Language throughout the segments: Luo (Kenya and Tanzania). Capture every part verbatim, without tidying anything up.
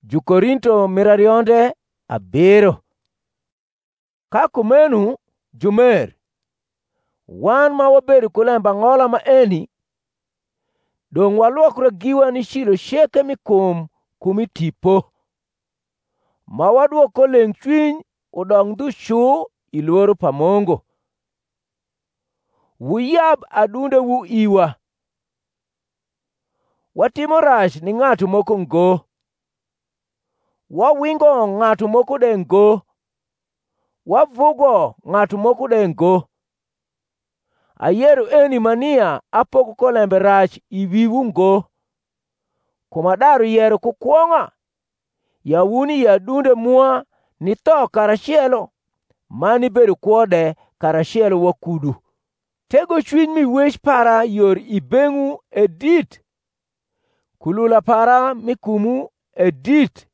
Jukorinto mirarionde abiro. Ka kumenu jumer, wan ma wabedo kulemba ng'ola ma eni, dong walwokre giwa ni shilo sheke mikum kumi tipo, ma wadwoko leng' chwiny udong dushu iluoro pa Mungu. Wuyab adunde wu iwa. Watimo rach ni ng'ato moko ngo. Wawingo ng'ato moko de ngo. Wavugo ng'ato moko de ngo. Ayero eni mania apoko kolembe rach iwiwu ngo. Kuma daru yero kukwong'a, yawuni ya adunde mua ni tho karachielo, mani bedo kwode karachielo wakudu. Tego chwiny mi wech para yor ibeng'u edit. Kulula para mikumu edit.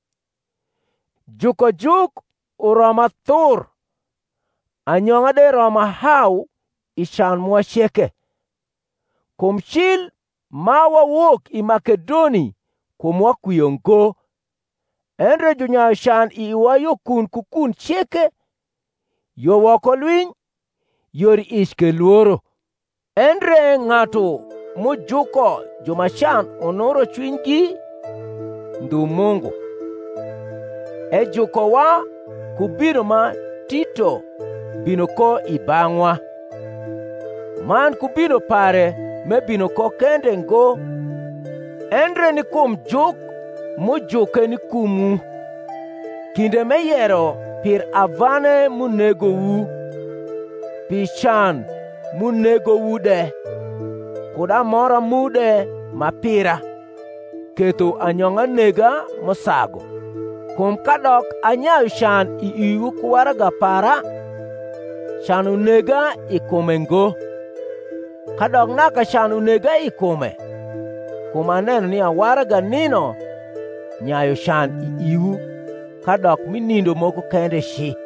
Juko juk uroma thur. Anyong'a de roma hau ishan mwasheke. Kum chil ma wawuok i Makedoni kum wakwiyo ngo. Endre junya shan iwa yokun kukun cheke. Yo woko lwiny. Yor ishke luoro. Endre ng'ato mujuko jumashan onoro chwinygi ndu Mungu. E juko wa kubiro ma Tito bino ko ibang'wa. Man kubiro pare me bino ko kende ngo. Endre ni kum juk mujuke ni kumu. Kinde me yero pir avane munego wu. Pichan munego wude. Kuda mora mude mapira. Keto anyong'a nega mosago. Kum kadok anyayo shan i iwu kuwaraga para. Shan unega ikume ngo. Kadok naka shan unega ikume. Kum aneno ni awaraga nino nyayo shan i iwu. Kadok minindo moko kende shi.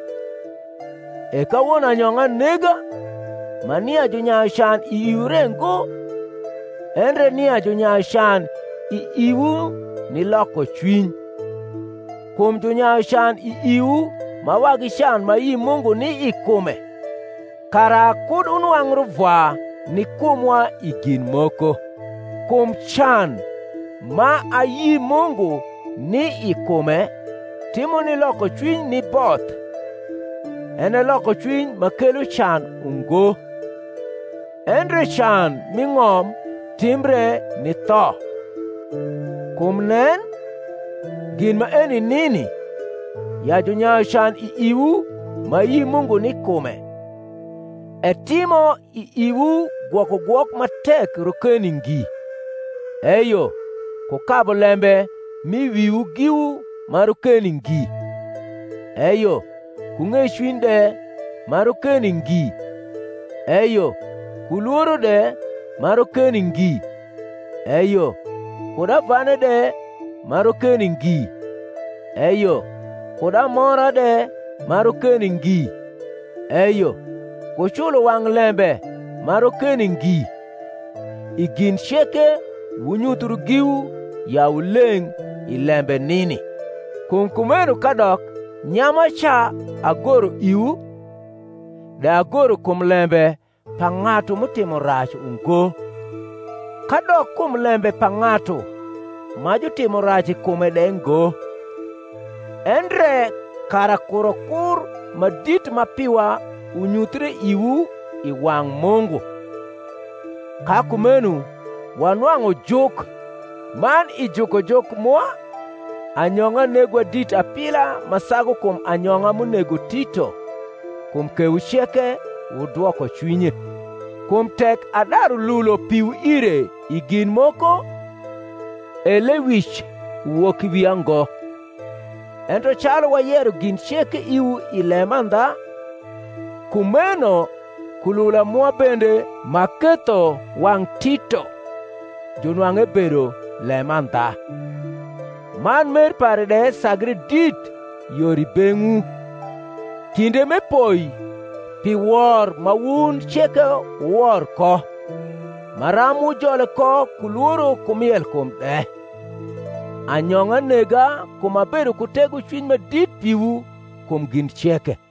Eka won anyong'a nega. Mania junyayo shan i iwu rengo. Endre nia junyayo shan i iwu ni loko chwiny. Kum junyayo shan i iwu mawagi shan ma yi Mungu ni ikume. Kara kud unwang'ru vwa ni kumwa igin moko. Kum chan ma ayi Mungu ni ikume timo ni loko chwiny ni both. Ene loko chwiny makelo chan ungo. Endre chan ming'om timbre ni tho. Kum nen gin ma eni nini ya junyayo shan i iwu ma yi Mungu ni kume. E timo i iwu gwoko gwok matek rokeni ngi. Eyo kukabo lembe mi wiwu giwu marokeni ngi. Eyo kung'e chwiny de marokeni ngi. Eyo kuluoro de marokeni ngi. Eyo kuda vane de marokeni ngi. Eyo kuda mora de marokeni ngi. Eyo kuchulo wang lembe marokeni ngi. Igin sheke wunyuthuru giwu ya uleng ilembe nini. Kum kumenu kadok nyama cha agoro iwu. De agoro kum lembe pa ng'ato mutimo rach ungo. Kadok kum lembe pa ng'ato ma jotimo rach kume de ngo. Endre kara kuro kur madit mapiwa unyuthre iwu i wang' Mungu. Ka kumenu wanwang'o juk. Man ijuko juk mwa. Anyong'a negwa dit apila masago kum anyong'a munego Tito. Kum kewu sheke udwoko chwinye. Kum tek adaru lulo piu ire igin moko. Ele wich wuok wiya ngo. Ento chalo wayero gin sheke iwu ilemandha. Kumeno kulula mwa bende maketho wang' Tito. Junwang'e bedo lemandha. Man mer pare de sagre dit yori beng'u. Kinde me poi pi wor mawun cheke wor ko. Maramu jole ko kuluoro kumiel kum de. anyong'a nega kum abedo kutego chuny madit piwu kum gin cheke.